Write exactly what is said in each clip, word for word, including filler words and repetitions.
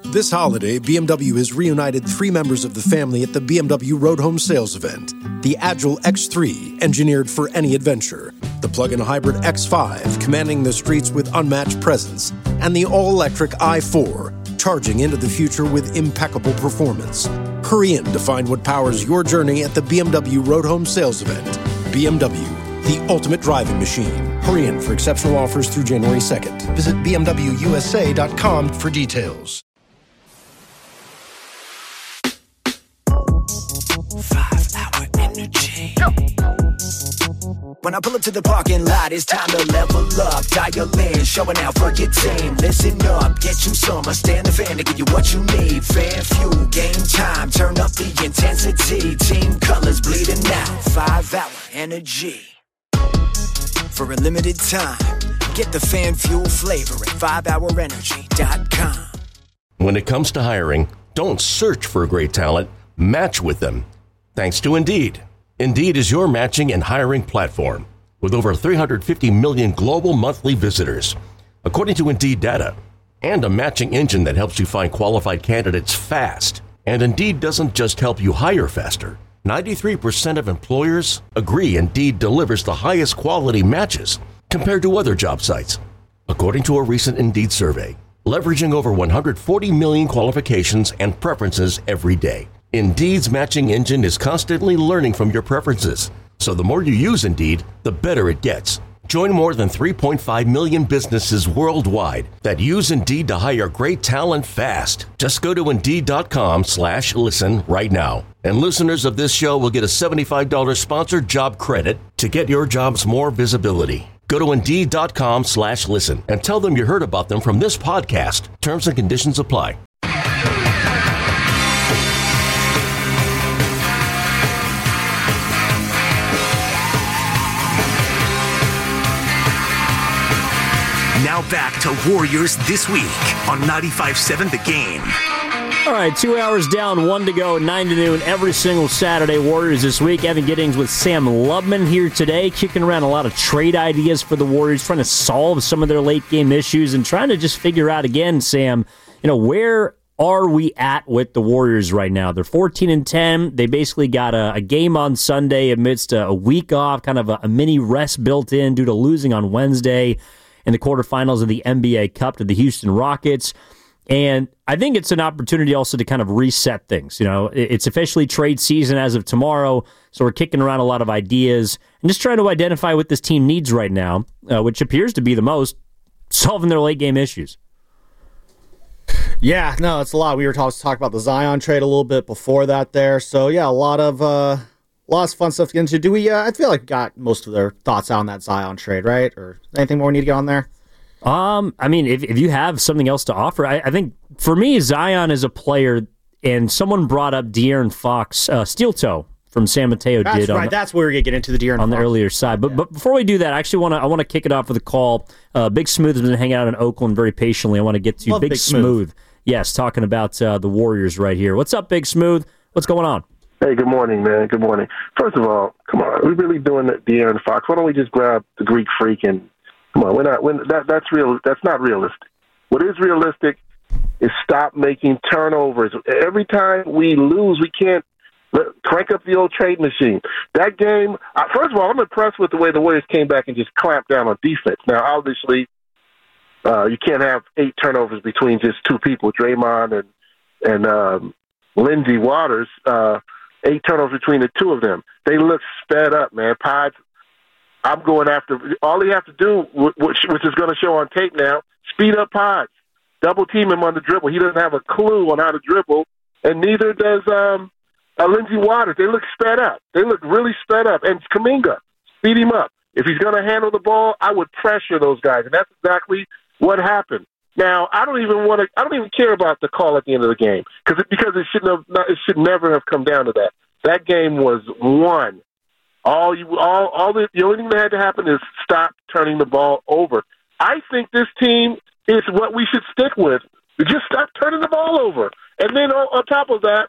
This holiday, B M W has reunited three members of the family at the B M W Road Home Sales event. The Agile X three, engineered for any adventure. The plug-in hybrid X five, commanding the streets with unmatched presence. And the all-electric i four, charging into the future with impeccable performance. Hurry in to find what powers your journey at the B M W Road Home Sales event. B M W, the ultimate driving machine. Hurry in for exceptional offers through January second. Visit B M W U S A dot com for details. Five-hour energy. When I pull up to the parking lot, it's time to level up. Dial in, showing out for your team. Listen up, get you some. I stand the fan to give you what you need. Fan fuel, game time. Turn up the intensity. Team colors bleeding out. Five-hour energy. For a limited time, get the fan fuel flavor at five hour energy dot com. When it comes to hiring, don't search for great talent. Match with them. Thanks to Indeed. Indeed is your matching and hiring platform with over three hundred fifty million global monthly visitors, according to Indeed data, and a matching engine that helps you find qualified candidates fast. And Indeed doesn't just help you hire faster. ninety-three percent of employers agree Indeed delivers the highest quality matches compared to other job sites, according to a recent Indeed survey, leveraging over one hundred forty million qualifications and preferences every day. Indeed's matching engine is constantly learning from your preferences, so the more you use Indeed, the better it gets. Join more than three point five million businesses worldwide that use Indeed to hire great talent fast. Just go to Indeed.com slash listen right now. And listeners of this show will get a seventy-five dollars sponsored job credit to get your jobs more visibility. Go to Indeed.com slash listen and tell them you heard about them from this podcast. Terms and conditions apply. Now back to Warriors This Week on ninety-five point seven The Game. All right, two hours down, one to go, nine to noon every single Saturday. Warriors This Week. Evan Giddings with Sam Lubman here today, kicking around a lot of trade ideas for the Warriors, trying to solve some of their late-game issues and trying to just figure out again, Sam, you know, where are we at with the Warriors right now? They're fourteen and ten. They basically got a, a game on Sunday amidst a, a week off, kind of a, a mini rest built in due to losing on Wednesday in the quarterfinals of the N B A Cup to the Houston Rockets. And I think it's an opportunity also to kind of reset things. You know, it's officially trade season as of tomorrow, so we're kicking around a lot of ideas and just trying to identify what this team needs right now, uh, which appears to be the most, solving their late-game issues. Yeah, no, it's a lot. We were talking talk about the Zion trade a little bit before that there. So, yeah, a lot of uh, lots of fun stuff to get into. Do we, uh, I feel like we got most of their thoughts out on that Zion trade, right? Or anything more we need to get on there? Um, I mean, if if you have something else to offer, I, I think for me, Zion is a player, and someone brought up De'Aaron Fox, uh, Steel Toe from San Mateo That's did. right. On the, That's where we're gonna get into the De'Aaron on Fox. the earlier side. But yeah. but before we do that, I actually want to I want to kick it off with a call. Uh, Big Smooth has been hanging out in Oakland very patiently. I want to get to Love Big, Big Smooth. Smooth. Yes, talking about uh, the Warriors right here. What's up, Big Smooth? What's going on? Hey, good morning, man. Good morning. First of all, come on, are we really doing the De'Aaron Fox? Why don't we just grab the Greek Freak and come on? We're not. We're, that that's real. That's not realistic. What is realistic is stop making turnovers. Every time we lose, we can't let, crank up the old trade machine. That game. Uh, first of all, I'm impressed with the way the Warriors came back and just clamped down on defense. Now, obviously, uh, you can't have eight turnovers between just two people, Draymond and and um, Lindsey Waters. Uh, eight turnovers between the two of them. They look sped up, man. Pods. I'm going after all he have to do, which, which is going to show on tape now. Speed up Pods, double team him on the dribble. He doesn't have a clue on how to dribble, and neither does um, uh, Lindsey Waters. They look sped up. They look really sped up. And Kuminga, speed him up. If he's going to handle the ball, I would pressure those guys, and that's exactly what happened. Now, I don't even want to. I don't even care about the call at the end of the game because it, because it shouldn't have. It should never have come down to that. That game was won. All you, all, all the, the only thing that had to happen is stop turning the ball over. I think this team is what we should stick with. Just stop turning the ball over. And then on, on top of that,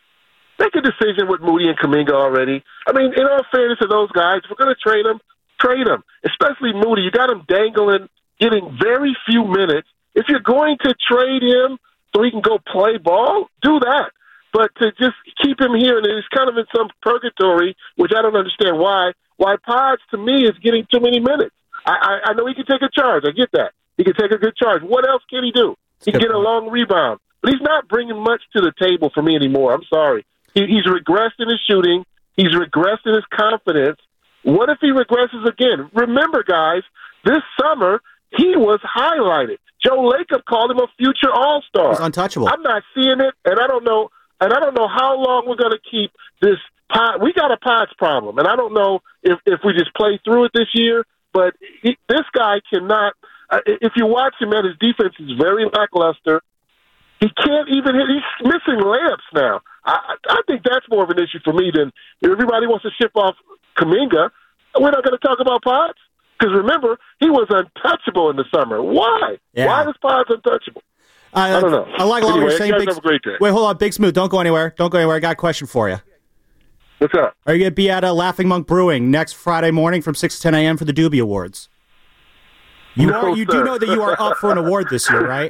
make a decision with Moody and Kuminga already. I mean, in all fairness to those guys, if we're going to trade them, trade them. Especially Moody. You got him dangling, getting very few minutes. If you're going to trade him, so he can go play ball, do that. But to just keep him here, and he's kind of in some purgatory, which I don't understand why. Why Pods, to me, is getting too many minutes. I, I, I know he can take a charge. I get that. He can take a good charge. What else can he do? He can get a long rebound. But he's not bringing much to the table for me anymore. I'm sorry. He, he's regressed in his shooting. He's regressed in his confidence. What if he regresses again? Remember, guys, this summer he was highlighted. Joe Lacob called him a future All-Star. He's untouchable. I'm not seeing it, and I don't know. And I don't know how long we're going to keep this pod. We got a Pods problem, and I don't know if, if we just play through it this year. But he, this guy cannot. Uh, if you watch him, man, his defense is very lackluster. He can't even hit. He's missing layups now. I, I think that's more of an issue for me than everybody wants to ship off Kuminga. We're not going to talk about Pods because remember he was untouchable in the summer. Why? Yeah. Why is Pods untouchable? Uh, I don't know. I like a lot anyway, what you're saying. You guys Big, have a great day. Wait, hold on. Big Smooth, don't go anywhere. Don't go anywhere. I got a question for you. What's up? Are you going to be at uh, Laughing Monk Brewing next Friday morning from six to ten a.m. for the Doobie Awards? You, No, are, you do sir. know that you are up for an award this year, right?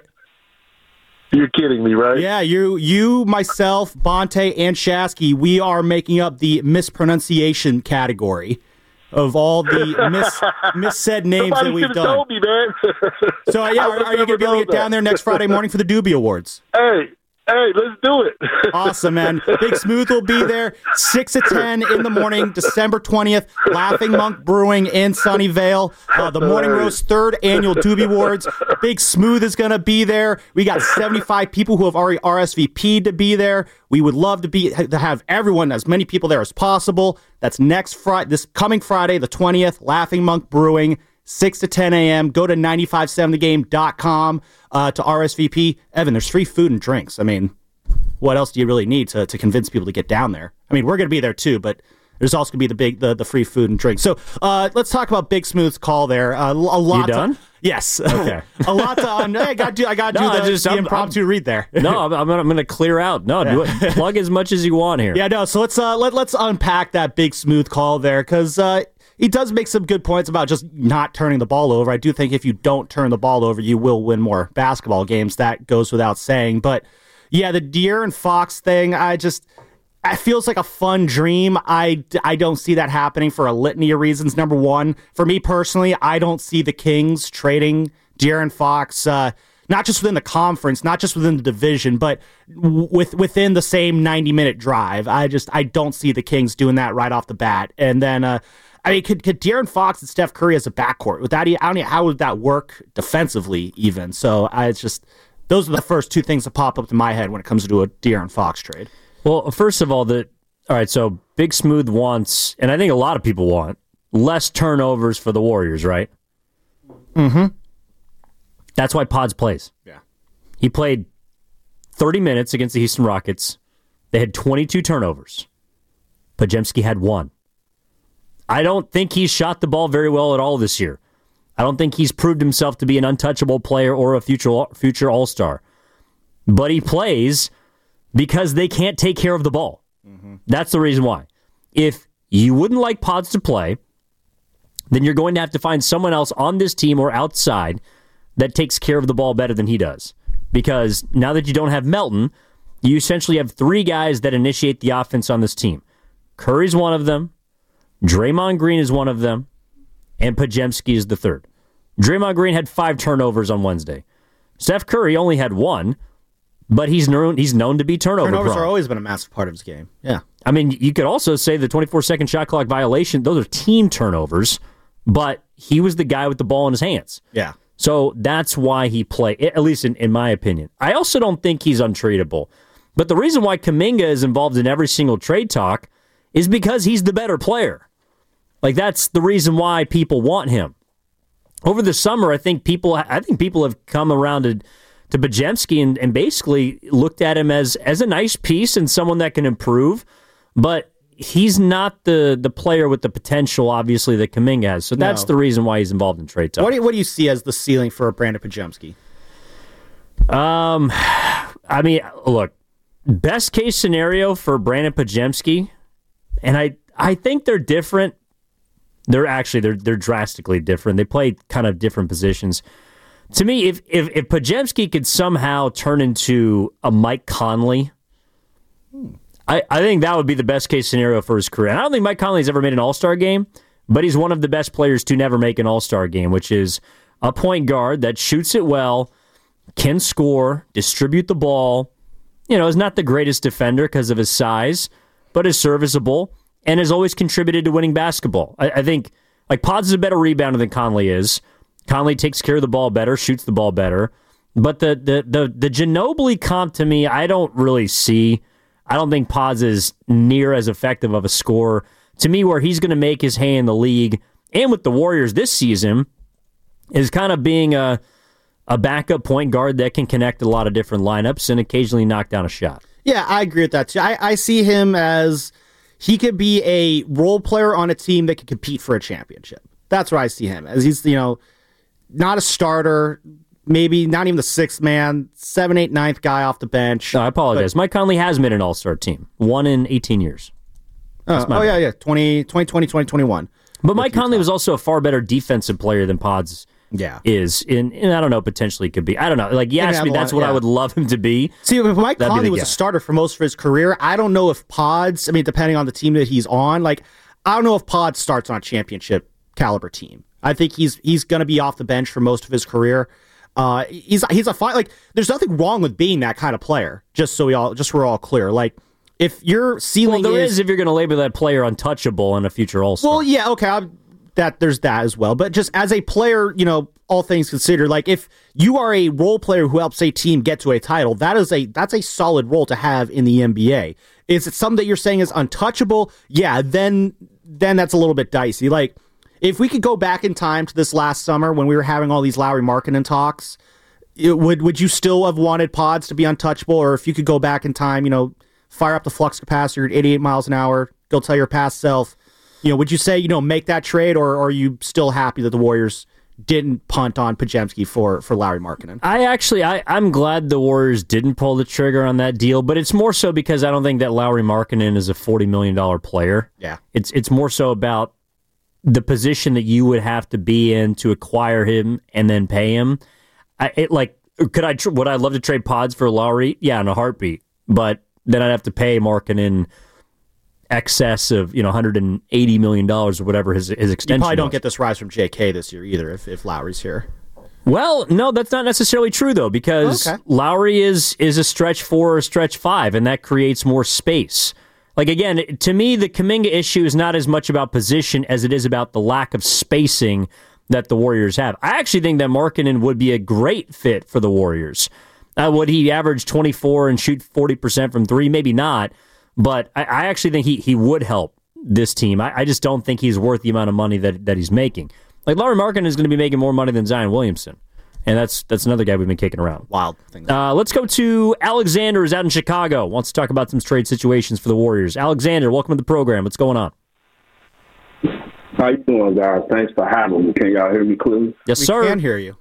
You're kidding me, right? Yeah, you, you, myself, Bonte, and Shasky, we are making up the mispronunciation category of all the mis missaid names Somebody that we've should have done. told me, man. So yeah, I are, would are you going to never be able to know get down that. there next Friday morning for the Doobie Awards? Hey, hey, let's do it. Awesome, man. Big Smooth will be there six to ten in the morning, December twentieth, Laughing Monk Brewing in Sunnyvale. Uh, the Morning Roast third annual Doobie Awards. Big Smooth is going to be there. We got seventy-five people who have already R S V P'd to be there. We would love to be to have everyone, as many people there as possible. That's next Friday, this coming Friday, the twentieth, Laughing Monk Brewing, six to ten a.m. Go to nine five seven the game dot com uh, to R S V P. Evan, there's free food and drinks. I mean, what else do you really need to, to convince people to get down there? I mean, we're going to be there too, but there's also going to be the big the, the free food and drinks. So uh, let's talk about Big Smooth's call there. Uh, a lot. You done? To, yes. Okay. a lot to. Um, I got to. I got to No, do I the, just- the I'm- impromptu read there. No, I'm, I'm, gonna, I'm gonna clear out. No, do it. Plug as much as you want here. Yeah, no. So let's uh, let let's unpack that Big Smooth call there because uh, he does make some good points about just not turning the ball over. I do think if you don't turn the ball over, you will win more basketball games. That goes without saying. But yeah, the De'Aaron Fox thing, I just. It feels like a fun dream. I, I don't see that happening for a litany of reasons. Number one, for me personally, I don't see the Kings trading De'Aaron Fox, uh, not just within the conference, not just within the division, but w- with within the same ninety-minute drive. I just I don't see the Kings doing that right off the bat. And then, uh, I mean, could, could De'Aaron Fox and Steph Curry as a backcourt? Would that, I don't know, how would that work defensively even? So I it's just those are the first two things that pop up in my head when it comes to a De'Aaron Fox trade. Well, first of all, the all right. So Big Smooth wants, and I think a lot of people want, less turnovers for the Warriors, right? Mm-hmm. That's why Pods plays. Yeah. He played thirty minutes against the Houston Rockets. They had twenty-two turnovers. Podziemski had one. I don't think he's shot the ball very well at all this year. I don't think he's proved himself to be an untouchable player or a future future All-Star. But he plays because they can't take care of the ball. Mm-hmm. That's the reason why. If you wouldn't like Pods to play, then you're going to have to find someone else on this team or outside that takes care of the ball better than he does. Because now that you don't have Melton, you essentially have three guys that initiate the offense on this team. Curry's one of them, Draymond Green is one of them, and Podziemski is the third. Draymond Green had five turnovers on Wednesday. Steph Curry only had one, but he's known, he's known to be turnover Turnovers prone. are always been a massive part of his game. Yeah. I mean, you could also say the twenty-four second shot clock violation, those are team turnovers, but he was the guy with the ball in his hands. Yeah. So that's why he played, at least in, in my opinion. I also don't think he's untradeable. But the reason why Kuminga is involved in every single trade talk is because he's the better player. Like, that's the reason why people want him. Over the summer, I think people I think people have come around to, to Podziemski and, and basically looked at him as, as a nice piece and someone that can improve. But he's not the, the player with the potential, obviously, that Kuminga has. So that's No. the reason why he's involved in trade talk. What do you, what do you see as the ceiling for Brandon Podziemski? Um, I mean, look, best case scenario for Brandon Podziemski, and I, I think they're different. They're actually they're they're drastically different. They play kind of different positions. To me, if if, if Podziemski could somehow turn into a Mike Conley, I, I think that would be the best case scenario for his career. And I don't think Mike Conley's ever made an All-Star game, but he's one of the best players to never make an All-Star game, which is a point guard that shoots it well, can score, distribute the ball. You know, is not the greatest defender because of his size, but is serviceable and has always contributed to winning basketball. I, I think, like, Pods is a better rebounder than Conley is. Conley takes care of the ball better, shoots the ball better. But the the the, the Ginobili comp, to me, I don't really see. I don't think Pods is near as effective of a scorer. To me, where he's going to make his hay in the league and with the Warriors this season is kind of being a a backup point guard that can connect a lot of different lineups and occasionally knock down a shot. Yeah, I agree with that too. I, I see him as he could be a role player on a team that could compete for a championship. That's where I see him, as he's, you know, not a starter, maybe not even the sixth man, seven, eight, ninth guy off the bench. No, I apologize. But, Mike Conley has made an all-star team. One in eighteen years. Uh, oh, yeah, yeah. twenty twenty, twenty twenty-one. But Mike Conley was also a far better defensive player than Pods yeah. is. In, and I don't know, potentially could be. I don't know. Like, you asked me, that's what yeah. I would love him to be. See, if Mike Conley was guess. a starter for most of his career, I don't know if Pods, I mean, depending on the team that he's on, like, I don't know if Pods starts on a championship caliber team. I think he's he's going to be off the bench for most of his career. Uh, he's he's a fine, like, there's nothing wrong with being that kind of player, just so we all, just so we're all clear. Like, if your ceiling well, there is, is if you're going to label that player untouchable in a future All-Star. Well, yeah, okay, I'm, that there's that as well. But just as a player, you know, all things considered, like, if you are a role player who helps a team get to a title, that is a that's a solid role to have in the N B A. Is it something that you're saying is untouchable? Yeah, then then that's a little bit dicey. Like, if we could go back in time to this last summer when we were having all these Lauri Markkanen talks, it, would would you still have wanted Pods to be untouchable? Or if you could go back in time, you know, fire up the flux capacitor at eighty-eight miles an hour, go tell your past self, you know, would you say, you know, make that trade, or, or are you still happy that the Warriors didn't punt on Podziemski for, for Lauri Markkanen? I actually, I, I'm glad the Warriors didn't pull the trigger on that deal, but it's more so because I don't think that Lauri Markkanen is a forty million dollars player. Yeah. It's, it's more so about the position that you would have to be in to acquire him and then pay him. I, it, like, could I, tr- would I love to trade Pods for Lauri? Yeah, in a heartbeat. But then I'd have to pay Markkanen excess of, you know, one hundred eighty million dollars or whatever his his extension. You probably don't was. get this rise from J K this year either if, if Lowry's here. Well, no, that's not necessarily true, though, because okay. Lowry is is a stretch four or a stretch five, and that creates more space. Like, again, to me, the Kuminga issue is not as much about position as it is about the lack of spacing that the Warriors have. I actually think that Markkanen would be a great fit for the Warriors. Uh, would he average twenty-four and shoot forty percent from three? Maybe not. But I, I actually think he, he would help this team. I, I just don't think he's worth the amount of money that, that he's making. Like, Lauri Markkanen is going to be making more money than Zion Williamson. And that's that's another guy we've been kicking around. Wild thing. Uh, let's go to Alexander, who's out in Chicago. Wants to talk about some trade situations for the Warriors. Alexander, welcome to the program. What's going on? How you doing, guys? Thanks for having me. Can y'all hear me clearly? Yes, we sir. We can hear you.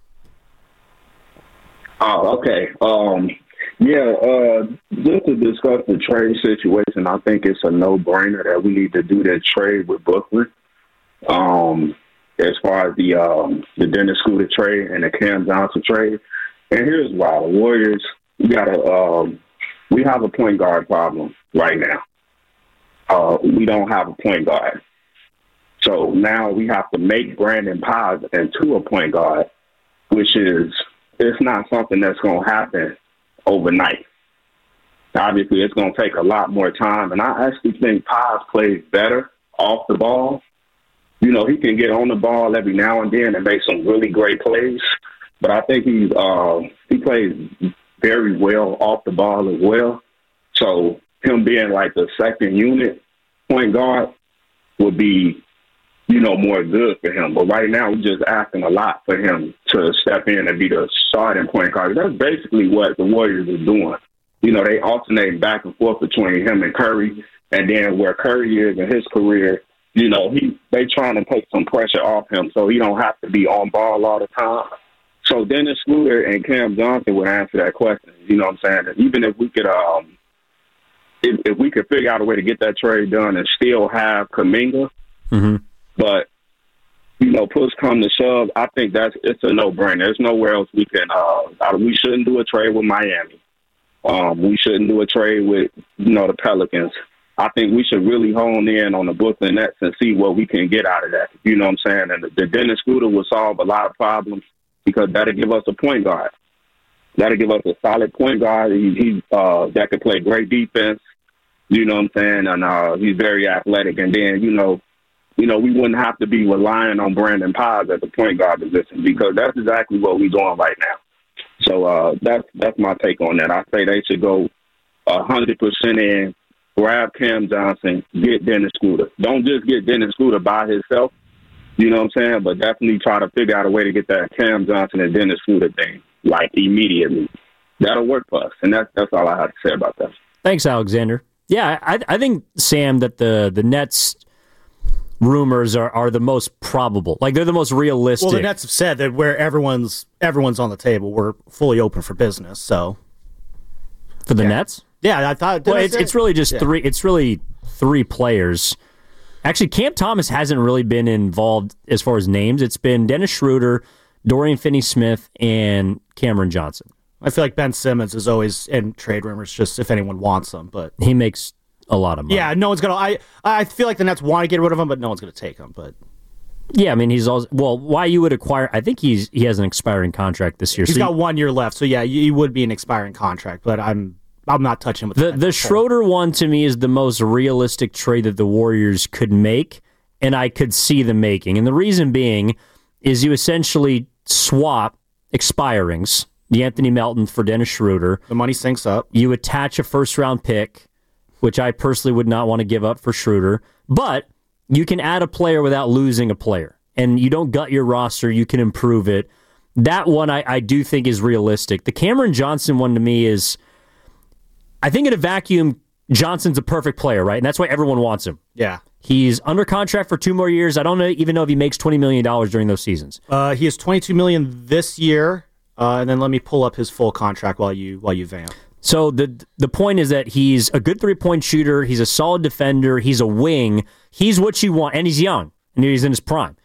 Oh, okay. Um, yeah, uh, just to discuss the trade situation, I think it's a no-brainer that we need to do that trade with Brooklyn. Um, as far as the um, the Dennis Scooter trade and the Cam Johnson trade. And here's why. The Warriors, we gotta um, we have a point guard problem right now. Uh, we don't have a point guard. So now we have to make Brandon Pods into a point guard, which is it's not something that's going to happen overnight. Obviously, it's going to take a lot more time, and I actually think Pods plays better off the ball. You know, he can get on the ball every now and then and make some really great plays, but I think he's uh, he plays very well off the ball as well. So him being like the second unit point guard would be, you know, more good for him. But right now, we're just asking a lot for him to step in and be the starting point guard. That's basically what the Warriors are doing. You know, they alternate back and forth between him and Curry, and then where Curry is in his career, you know, he they trying to take some pressure off him so he don't have to be on ball all the time. So Dennis Scooter and Cam Johnson would answer that question. You know what I'm saying? Even if we could, um, if, if we could figure out a way to get that trade done and still have Kuminga, mm-hmm. but you know, push come to shove, I think that's it's a no-brainer. There's nowhere else we can. Uh, we shouldn't do a trade with Miami. Um, we shouldn't do a trade with, you know, the Pelicans. I think we should really hone in on the Brooklyn Nets and see what we can get out of that. You know what I'm saying? And the, the Dennis Scooter will solve a lot of problems because that'll give us a point guard. That'll give us a solid point guard. He, he uh, that could play great defense. You know what I'm saying? And uh, he's very athletic. And then, you know, you know, we wouldn't have to be relying on Brandon Paz at the point guard position because that's exactly what we're doing right now. So uh, that's that's my take on that. I say they should go one hundred percent in, grab Cam Johnson, get Dennis Scooter. Don't just get Dennis Scooter by himself, you know what I'm saying, but definitely try to figure out a way to get that Cam Johnson and Dennis Scooter thing, like, immediately. That'll work for us, and that's, that's all I have to say about that. Thanks, Alexander. Yeah, I, I think, Sam, that the, the Nets rumors are, are the most probable. Like, they're the most realistic. Well, the Nets have said that where everyone's everyone's on the table, we're fully open for business, so. For the yeah. Nets? Yeah, I thought. Well, it's, it's really just yeah. three. It's really three players. Actually, Cam Thomas hasn't really been involved as far as names. It's been Dennis Schroeder, Dorian Finney-Smith, and Cameron Johnson. I feel like Ben Simmons is always in trade rumors, just if anyone wants him. But he makes a lot of money. Yeah, no one's gonna. I I feel like the Nets want to get rid of him, but no one's gonna take him. But yeah, I mean, he's also well. Why you would acquire? I think he's he has an expiring contract this year. He's so got you, one year left, so yeah, he would be an expiring contract. But I'm I'm not touching with the the Schroeder one. To me, is the most realistic trade that the Warriors could make, and I could see them making. And the reason being is you essentially swap expirings, the Anthony Melton for Dennis Schroeder. The money syncs up. You attach a first round pick, which I personally would not want to give up for Schroeder, but you can add a player without losing a player, and you don't gut your roster. You can improve it. That one I, I do think is realistic. The Cameron Johnson one to me is, I think in a vacuum, Johnson's a perfect player, right? And that's why everyone wants him. Yeah. He's under contract for two more years. I don't know, even know if he makes twenty million dollars during those seasons. Uh, he has twenty-two million dollars this year, uh, and then let me pull up his full contract while you while you vamp. So the the point is that he's a good three-point shooter. He's a solid defender. He's a wing. He's what you want, and he's young, and he's in his prime.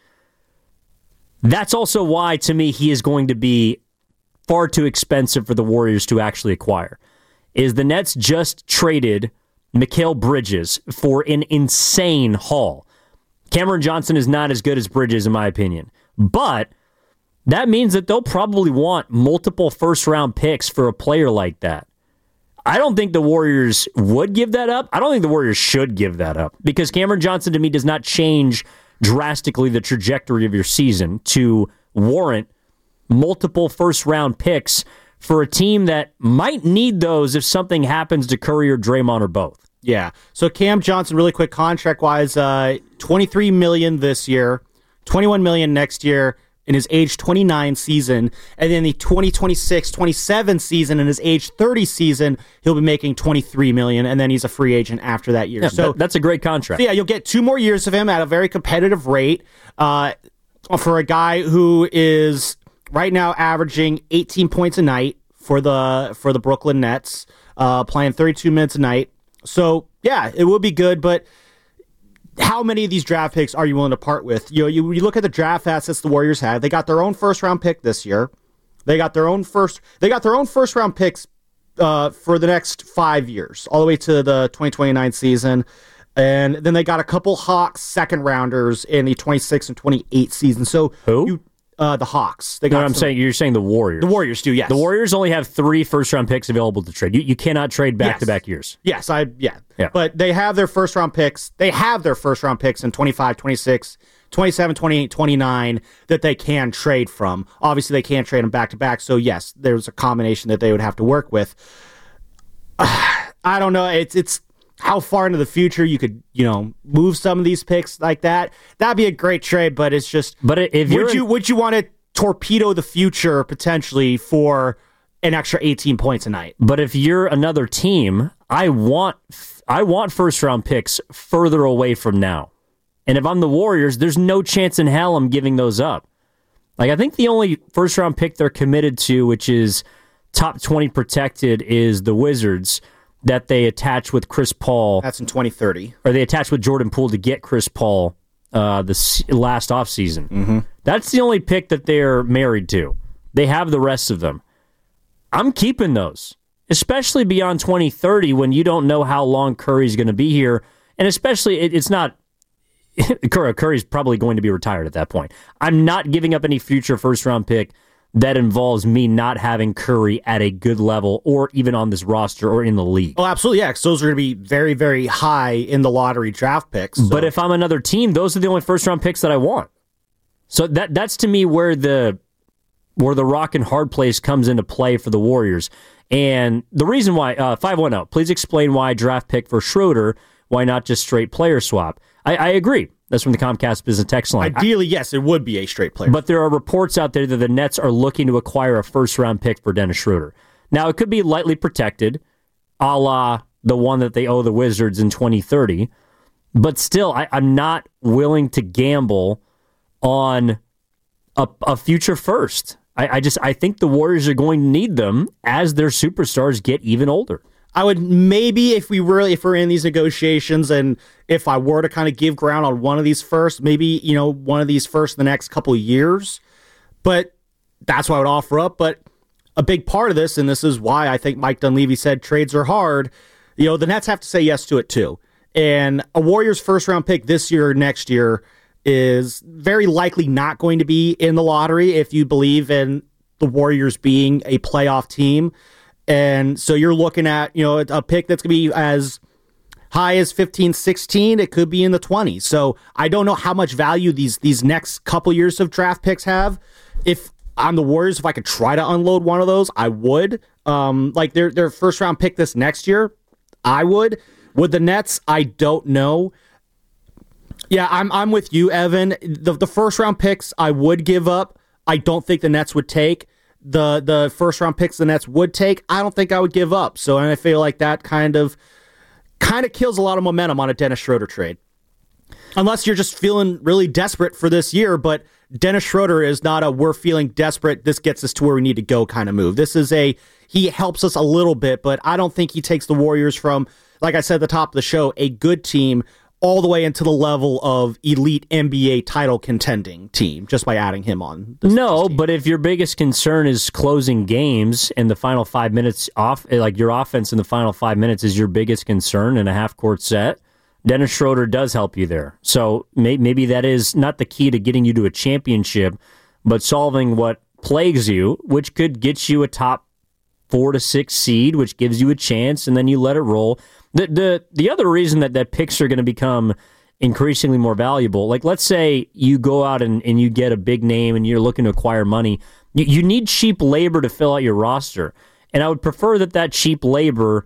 That's also why, to me, he is going to be far too expensive for the Warriors to actually acquire. Is the Nets just traded Mikal Bridges for an insane haul. Cameron Johnson is not as good as Bridges, in my opinion. But that means that they'll probably want multiple first-round picks for a player like that. I don't think the Warriors would give that up. I don't think the Warriors should give that up because Cameron Johnson, to me, does not change drastically the trajectory of your season to warrant multiple first-round picks for a team that might need those if something happens to Curry or Draymond or both. Yeah. So Cam Johnson, really quick contract-wise, uh, twenty-three million dollars this year, twenty-one million dollars next year, in his age twenty-nine season, and then the twenty twenty-six twenty-seven season in his age thirty season, he'll be making twenty-three million dollars, and then he's a free agent after that year. Yeah, so that, that's a great contract. So yeah, you'll get two more years of him at a very competitive rate uh, for a guy who is right now averaging eighteen points a night for the for the Brooklyn Nets, uh, playing thirty-two minutes a night. So yeah, it would be good, but how many of these draft picks are you willing to part with? You know, you, you look at the draft assets the Warriors have. They got their own first round pick this year. They got their own first. They got their own first round picks uh, for the next five years, all the way to the twenty twenty-nine season, and then they got a couple Hawks second rounders in the twenty-six and twenty-eight season. So who? You, uh, the Hawks. They got. No, I'm some, saying you're saying the Warriors. The Warriors do. Yes. The Warriors only have three first round picks available to trade. You you cannot trade back to back years. Yes, I yeah. Yeah. But they have their first round picks. They have their first round picks in twenty-five, twenty-six, twenty-seven, twenty-eight, twenty-nine that they can trade from. Obviously, they can't trade them back to back. So yes, there's a combination that they would have to work with. Uh, I don't know. It's it's how far into the future you could, you know, move some of these picks like that. That'd be a great trade, but it's just. But if would you're you would you want to torpedo the future potentially for an extra eighteen points a night? But if you're another team, I want I want first round picks further away from now. And if I'm the Warriors, there's no chance in hell I'm giving those up. Like, I think the only first round pick they're committed to, which is top twenty protected, is the Wizards, that they attach with Chris Paul. That's in twenty thirty. Or they attach with Jordan Poole to get Chris Paul uh, the s- last offseason. Mm-hmm. That's the only pick that they're married to. They have the rest of them. I'm keeping those, especially beyond twenty thirty when you don't know how long Curry's going to be here. And especially, it, it's not, Curry's probably going to be retired at that point. I'm not giving up any future first-round pick that involves me not having Curry at a good level or even on this roster or in the league. Oh, absolutely, yeah, because those are going to be very, very high in the lottery draft picks. So. But if I'm another team, those are the only first-round picks that I want. So that that's to me where the where the rock and hard place comes into play for the Warriors. And the reason why, uh, five one zero, please explain why draft pick for Schroeder, why not just straight player swap? I, I agree. That's from the Comcast Business Text line. Ideally, yes, it would be a straight player. But there are reports out there that the Nets are looking to acquire a first-round pick for Dennis Schroeder. Now, it could be lightly protected, a la the one that they owe the Wizards in twenty thirty. But still, I, I'm not willing to gamble on a, a future first. I, I just I think the Warriors are going to need them as their superstars get even older. I would maybe if we really if we're in these negotiations and if I were to kind of give ground on one of these first, maybe, you know, one of these first in the next couple of years. But that's what I would offer up. But a big part of this, and this is why I think Mike Dunleavy said trades are hard, you know, the Nets have to say yes to it too. And a Warriors first round pick this year or next year is very likely not going to be in the lottery if you believe in the Warriors being a playoff team. And so you're looking at, you know, a pick that's going to be as high as fifteen, sixteen. It could be in the twenties. So I don't know how much value these these next couple years of draft picks have. If I'm the Warriors, if I could try to unload one of those, I would. Um, like their their first round pick this next year, I would. With the Nets, I don't know. Yeah, I'm I'm with you, Evan. The the first round picks I would give up. I don't think the Nets would take. The the first round picks the Nets would take, I don't think I would give up. So and I feel like that kind of kind of kills a lot of momentum on a Dennis Schroeder trade. Unless you're just feeling really desperate for this year, but Dennis Schroeder is not a we're feeling desperate, this gets us to where we need to go kind of move. This is a he helps us a little bit, but I don't think he takes the Warriors from, like I said at the top of the show, a good team all the way into the level of elite N B A title contending team just by adding him on. This, no, this but if your biggest concern is closing games in the final five minutes off, like your offense in the final five minutes is your biggest concern in a half court set, Dennis Schroeder does help you there. So may, maybe that is not the key to getting you to a championship, but solving what plagues you, which could get you a top four to six seed, which gives you a chance, and then you let it roll. The the the other reason that, that picks are going to become increasingly more valuable, like let's say you go out and, and you get a big name and you're looking to acquire money, you, you need cheap labor to fill out your roster. And I would prefer that that cheap labor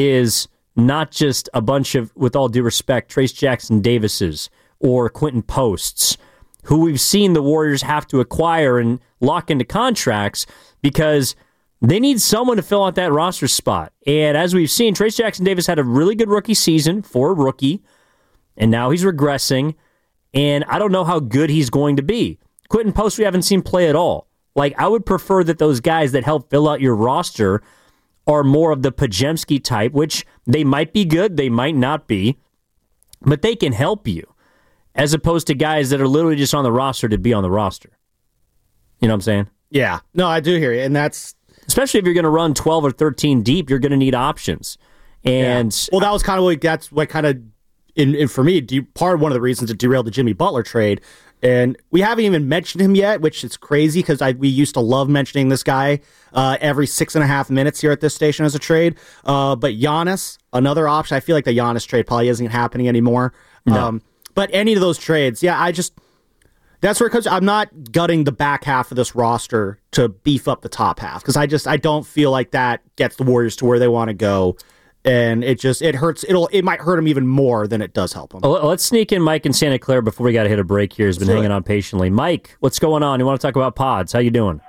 is not just a bunch of, with all due respect, Trace Jackson Davises or Quentin Posts, who we've seen the Warriors have to acquire and lock into contracts because they need someone to fill out that roster spot. And as we've seen, Trace Jackson Davis had a really good rookie season for a rookie, and now he's regressing, and I don't know how good he's going to be. Quentin Post, we haven't seen play at all. Like, I would prefer that those guys that help fill out your roster are more of the Podziemski type, which they might be good, they might not be, but they can help you, as opposed to guys that are literally just on the roster to be on the roster. You know what I'm saying? Yeah. No, I do hear you, and that's... Especially if you're going to run twelve or thirteen deep, you're going to need options. And yeah. Well, that was kind of what that's what kind of, in, in for me, de- part of one of the reasons it derailed the Jimmy Butler trade. And we haven't even mentioned him yet, which is crazy because I we used to love mentioning this guy uh, every six and a half minutes here at this station as a trade. Uh, but Giannis, another option. I feel like the Giannis trade probably isn't happening anymore. No. Um, but any of those trades, yeah, I just... That's where it comes. I'm not gutting the back half of this roster to beef up the top half because I just I don't feel like that gets the Warriors to where they want to go, and it just it hurts. It'll it might hurt them even more than it does help them. Let's sneak in Mike in Santa Clara before we got to hit a break. Here, has been hanging on patiently. Mike, what's going on? You want to talk about pods? How you doing?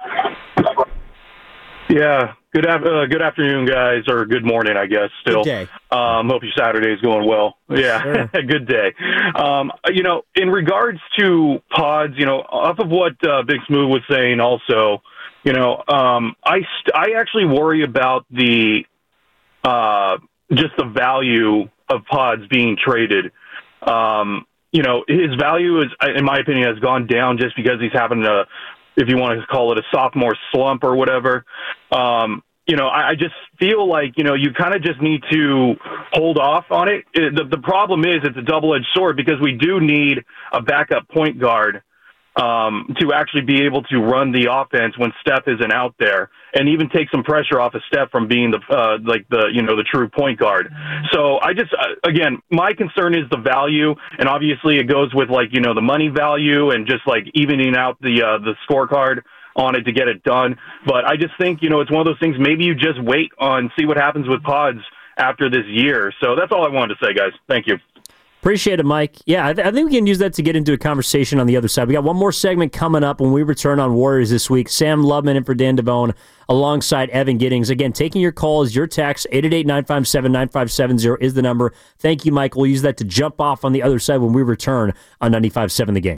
Yeah, good af- uh, good afternoon, guys, or good morning, I guess. Still, good day. Um, hope your Saturday's going well. Yeah, sure. Good day. Um, you know, in regards to pods, you know, off of what uh, Big Smooth was saying, also, you know, um, I st- I actually worry about the uh, just the value of pods being traded. Um, you know, his value is, in my opinion, has gone down just because he's having a, if you want to call it a sophomore slump or whatever. Um, you know, I, I just feel like, you know, you kind of just need to hold off on it. it the, the problem is it's a double-edged sword because we do need a backup point guard um, to actually be able to run the offense when Steph isn't out there, and even take some pressure off of Steph from being the uh, like the you know the true point guard. So I just uh, again, my concern is the value, and obviously it goes with like you know the money value and just like evening out the uh, the scorecard on it to get it done. But I just think you know it's one of those things. Maybe you just wait on see what happens with Pods after this year. So that's all I wanted to say, guys. Thank you. Appreciate it, Mike. Yeah, I, th- I think we can use that to get into a conversation on the other side. We got one more segment coming up when we return on Warriors this week. Sam Lubman in for Dan Devone alongside Evan Giddings. Again, taking your calls, your texts, eight eight eight, nine five seven, nine five seven zero is the number. Thank you, Mike. We'll use that to jump off on the other side when we return on ninety-five seven The Game.